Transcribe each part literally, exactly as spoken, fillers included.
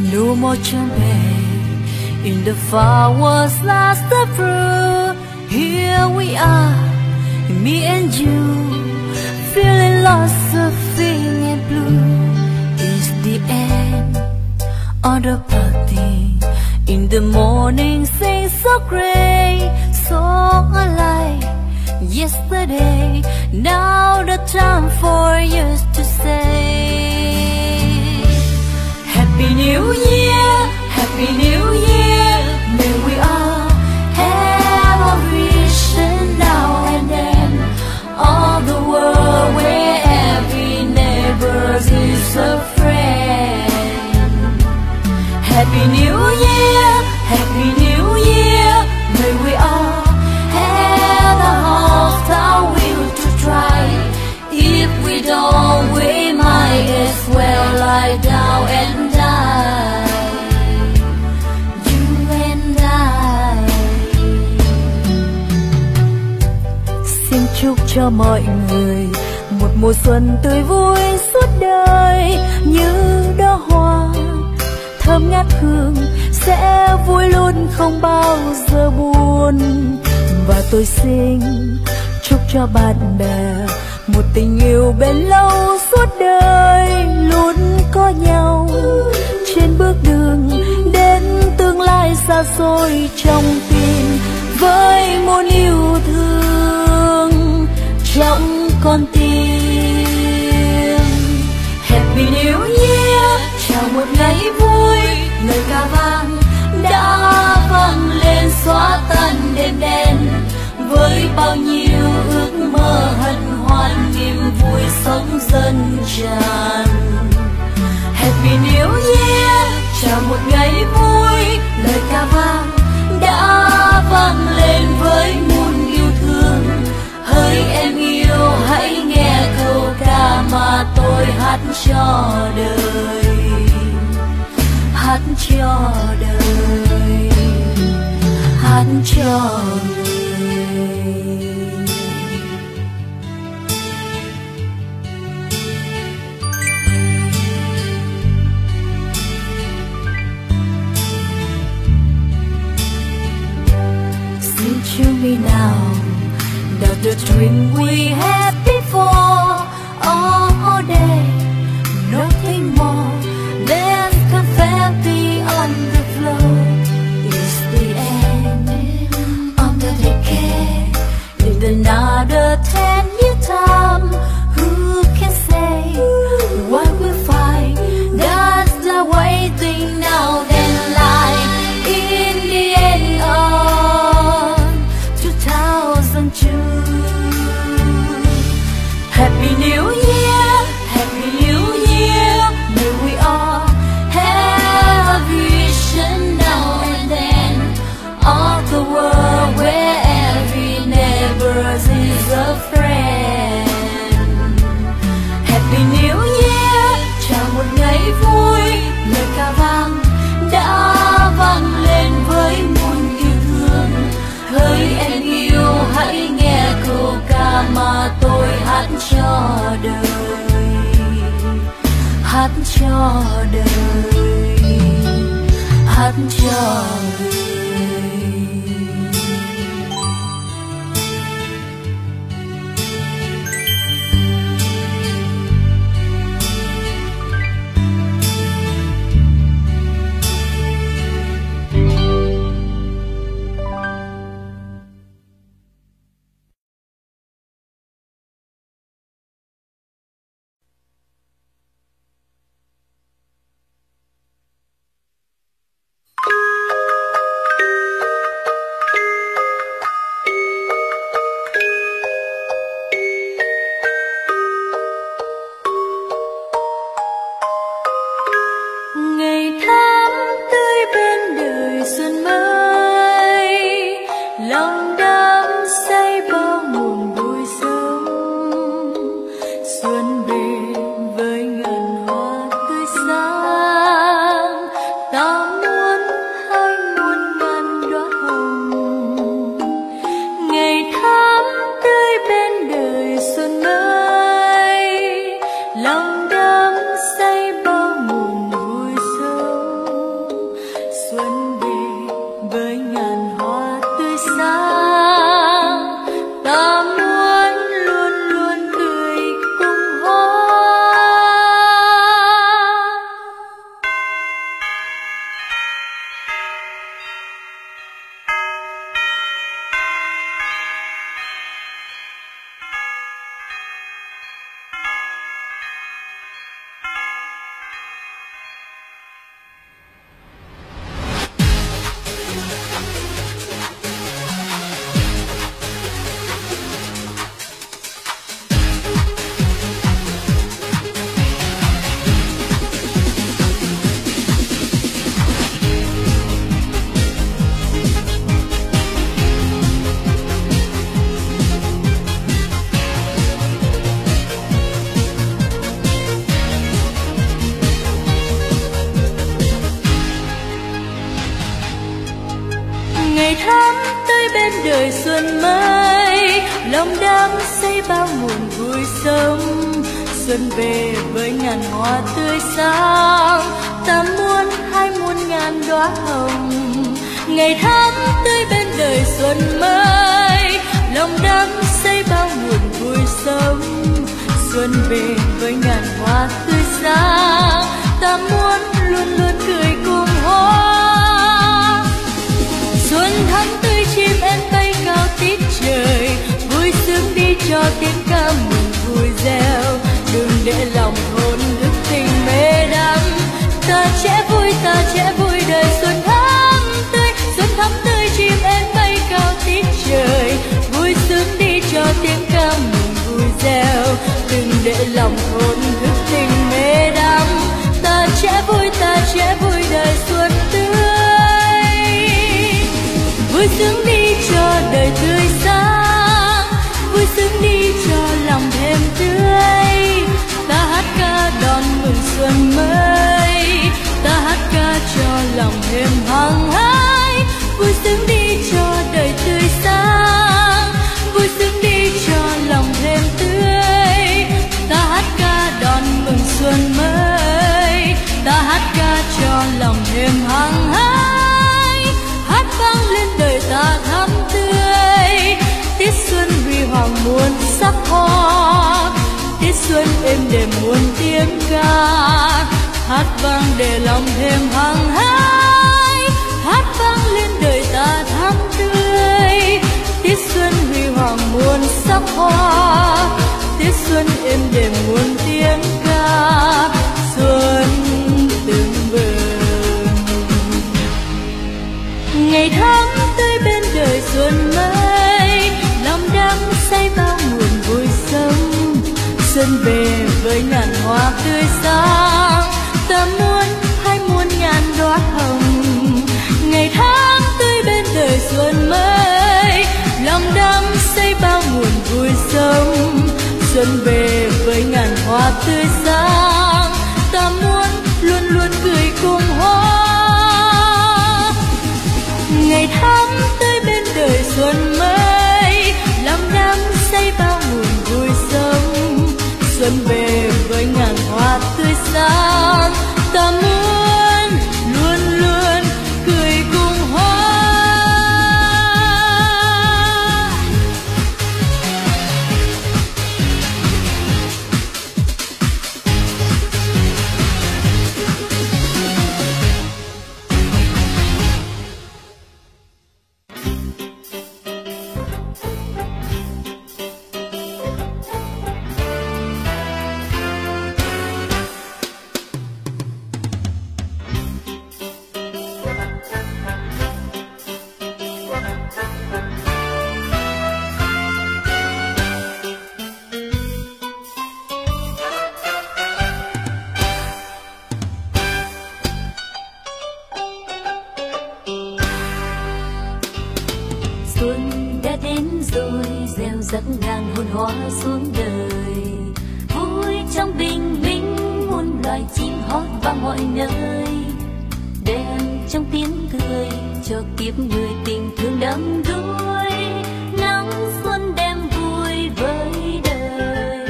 No more champagne in the flowers last through. Here we are, me and you, feeling lost of feeling blue. It's the end of the party. In the morning, things so great, so alive. Yesterday, now the time for us to say Happy New Year, Happy New Year. May we all have a vision now and then. All the world where every neighbor is a friend. Happy New Year, Happy New Year. May we all have a whole town will to try. If we don't, we might as well lie down and die. You and I. Xin chúc cho mọi người một mùa xuân tươi vui suốt đời, như đóa hoa thơm ngát hương sẽ vui luôn không bao giờ buồn. Và tôi xin chúc cho bạn bè một tình yêu bền lâu suốt đời, luôn có nhau trên bước đường đến tương lai xa xôi trong tim, với muôn yêu thương trong con tim. Happy New Year, chào một ngày vui, lời ca vang đã vang lên xóa tan đêm đen, với bao nhiêu ước mơ hân hoan niềm vui sống dần tràn. Happy New Year, chào một ngày vui, lời ca vang đã vang lên với muôn yêu thương. Hỡi em yêu hãy nghe câu ca mà tôi hát cho đời, hát cho đời, hát cho người. Xin chill me now, that the dream we had before, all day, nothing more than confetti on the floor. It's the end of the decade. In another ten year time, who can say what we'll find? That's the way thing now then lie. In the end of two thousand two. Happy New Year, Happy New Year. May we all have a vision now and then. All the world where every neighbor is a friend. Happy New Year, chào một ngày vui, lời ca vang đã vang lên với muôn yêu thương. Hỡi em yêu hãy nghe câu ca mà tôi hát cho đời, hát cho đời, hát cho người. đời xuân mới, lòng đắm say bao nguồn vui sống. Xuân về với ngàn hoa tươi sáng, ta muốn hai muôn ngàn đóa hồng. Ngày tháng tươi bên đời xuân mới, lòng đắm say bao nguồn vui sống. Xuân về với ngàn hoa tươi sáng, ta muốn luôn luôn cười cùng hoa. Xuân thắm tươi chim én bay cao tít trời, vui sướng đi cho tiếng ca mừng vui reo. Đừng để lòng hồn ước tình mê đắm, ta trẻ vui ta trẻ vui đời xuân thắm tươi. Xuân thắm tươi chim én bay cao tít trời, vui sướng đi cho tiếng ca mừng vui reo. Đừng để lòng hồn ước tình mê đắm, ta trẻ vui ta trẻ vui đời xuân tươi. Vui sướng đi cho đời tươi sáng, vui sướng đi cho lòng thêm tươi. Ta hát ca đón mừng xuân mới, ta hát ca cho lòng thêm hăng hái. Vui sướng đi cho đời tươi sáng, vui sướng đi cho lòng thêm tươi. Ta hát ca đón mừng xuân mới, ta hát ca cho lòng thêm hăng hái. Hát vang lên đời ta thắm tươi, tiết xuân huy hoàng muôn sắc hoa. Tiết xuân êm đềm muôn tiếng ca, hát vang để lòng thêm hăng hái. Hát vang lên đời ta thắm tươi, tiết xuân huy hoàng muôn sắc hoa. Tiết xuân êm đềm muôn tiếng ca, xuân tưng bừng. Ngày tháng tươi bên đời xuân mới, lòng đắm say bao nguồn vui sống. Xuân về với ngàn hoa tươi sáng, ta muốn hai muôn ngàn đóa hồng. Ngày tháng tươi bên đời xuân mới, lòng đắm say bao nguồn vui sống. Xuân về với ngàn hoa tươi sáng, ta muốn luôn luôn cười cùng hoa. Ngày tháng tươi bên đời xuân mới, lòng đắm say bao nguồn vui sống. Xuân về với ngàn hoa tươi sáng, ta muốn luôn luôn cười cùng hoa. Dắt ngàn hồn hoa xuống đời, vui trong bình minh muôn loài chim hót vang mọi nơi. Đêm trong tiếng cười cho kiếp người tình thương đắm đuối, nắng xuân đem vui với đời.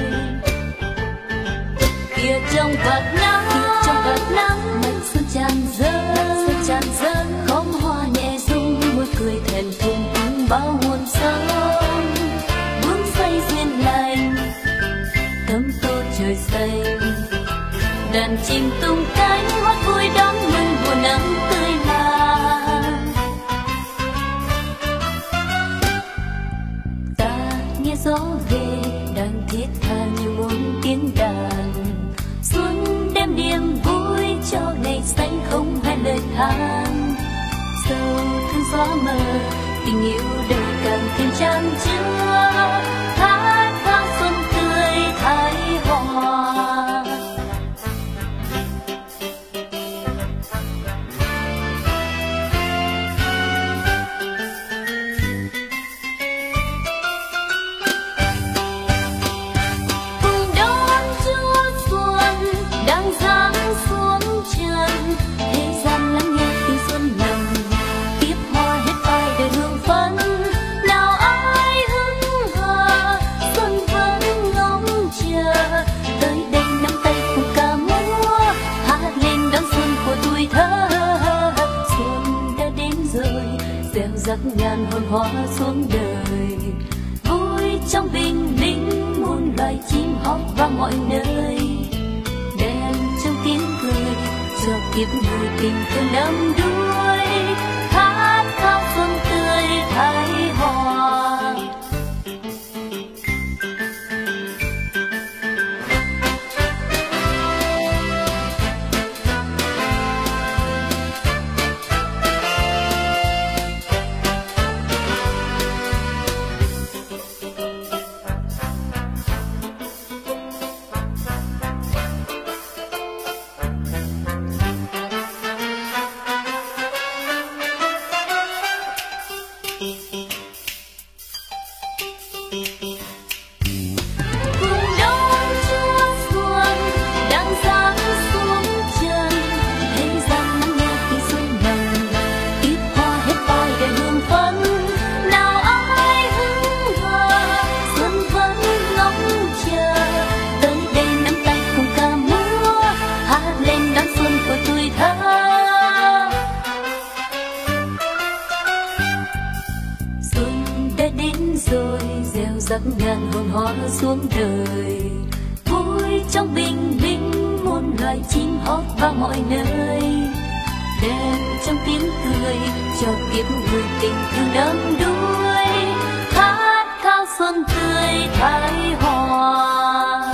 Kia trong vạt nắng, kia trong vạt nắng, mây xuân tràn dâng, xuân tràn dâng, khóm hoa nhẹ rung, môi cười thẹn thùng cùng bao nguồn sống. Duyên lành thấm tô trời xanh, đàn chim tung cánh hót vui đón mừng mùa nắng tươi mát. Ta nghe gió về đang thiết tha như muốn tiếng đàn, xuân đem niềm vui cho ngày xanh không hai lời than. Sâu thương gió mờ tình yêu đời càng thêm chan chứa, hát vang xuân tươi thái hòa. Cùng đón Chúa xuân đang giáng xuống trần, thế gian lắng nghe tiếng xuân lồng, tiếp hoa hết vai đời hương phấn. giấc ngàn hồn hoa xuống đời. Vui trong bình minh muôn loài chim hót vang mọi nơi, đèn trong tiếng cười cho kiếp người tình thương đắm đuối, khát khao xuân tươi thái hòa. Giấc ngàn hồn hoa xuống đời, vui trong bình minh muôn loài chim hót vang mọi nơi, đèn trong tiếng cười cho kiếp người tình thương đắm đuối, khát khao xuân tươi thái hòa.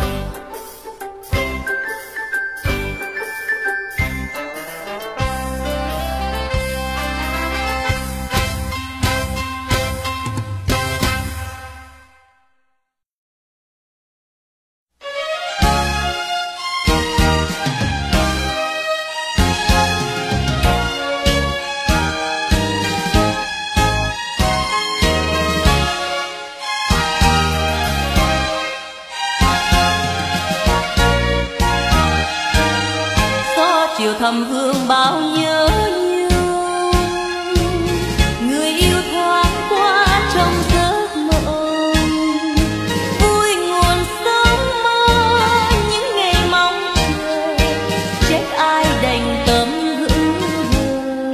Thầm hương bao nhớ nhung, người yêu thoáng qua trong giấc mộng, vui nguồn sớm mơ những ngày mong chờ, trách ai đành tâm hững hờ.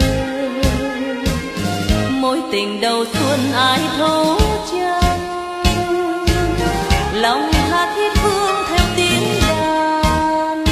Mối tình đầu xuân ai thấu chân, lòng tha thiết phương theo tiếng đàn.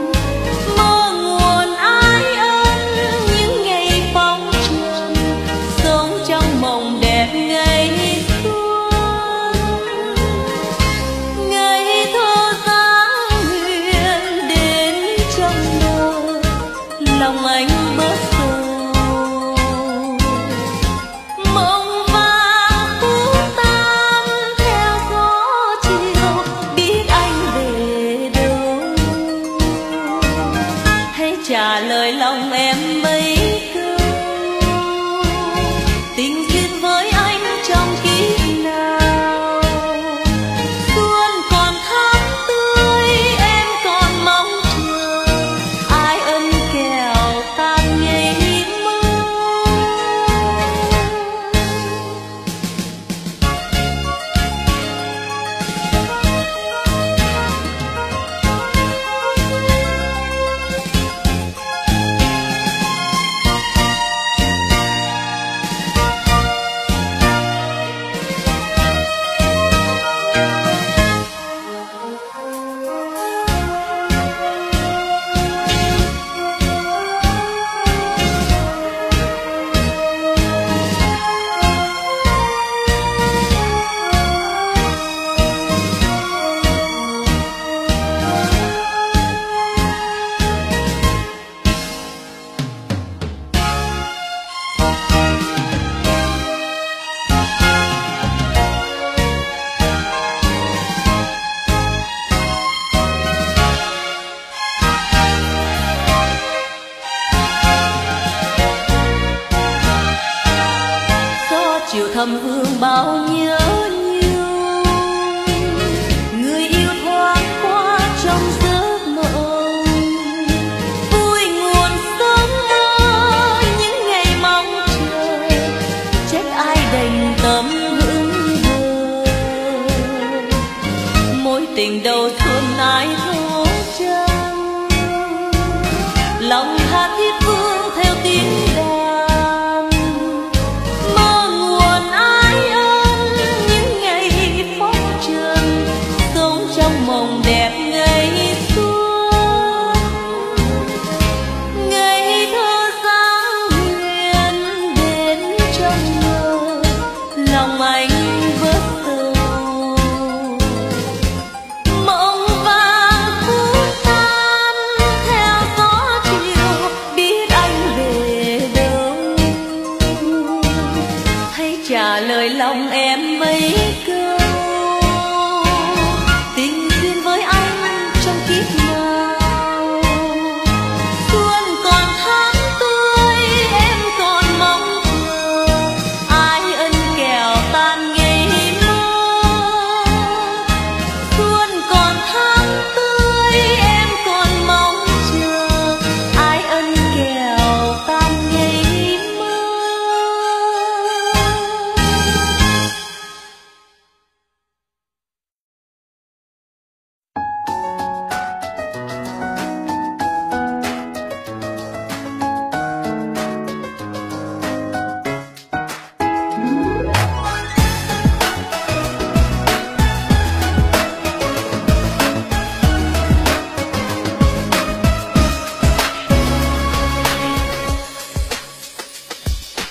Trả lời lòng em mấy câu, tình duyên với anh trong kiếp nào. Xuân còn tháng tươi em còn mong chờ, ai ân kèo tan nhây mơ. Chiều thầm hương bao nhớ nhung, người yêu thoáng qua trong giấc mộng, vui nguồn sớm mơ những ngày mong chờ, trách ai đành tâm hững hờ. Mối tình đầu xuân ai thấu chân, lòng tha thiết phương theo tiếng đàn. Mơ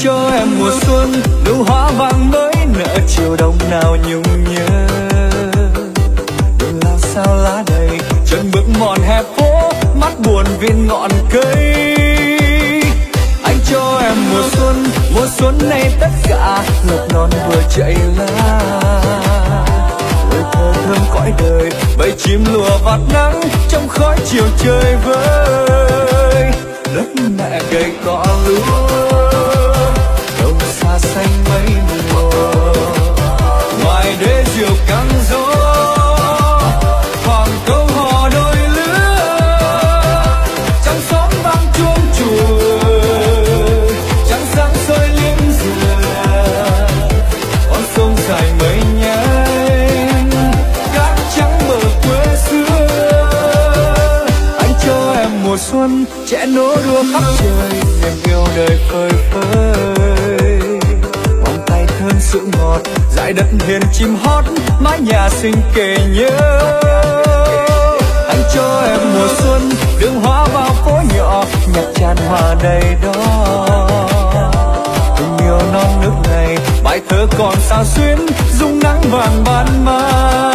cho em mùa xuân nụ hoa vàng mới nở chiều đông nào nhung nhớ. Đường lao sao lá đầy chân bước mòn hè phố, mắt buồn viên ngọn cây. Anh cho em mùa xuân, mùa xuân này tất cả lộc non vừa chạy lá. Lời thơ thơm cõi đời, bầy chim lùa vạt nắng trong khói chiều trời vơi. Đất mẹ gầy cỏ lúa, đông xa xanh mấy mùa. Ngoài đê diều căng gió, khoảng câu hò đôi lứa. Trăng xóm vang chuông chùa, trăng sáng soi liếm dừa. Con sông dài mây nhánh, cát trắng bờ quê xưa. Anh cho em mùa xuân trẻ nối đua khắp trời, niềm yêu đời phơi phới. Vòng tay thơm sữa ngọt, dải đất hiền chim hót, mái nhà xinh kề nhớ. Anh cho em mùa xuân đường hoa vào phố nhỏ, nhạc tràn hòa đầy đó. Tình yêu non nước này, bài thơ còn sao xuyến, dung nắng vàng ban mai.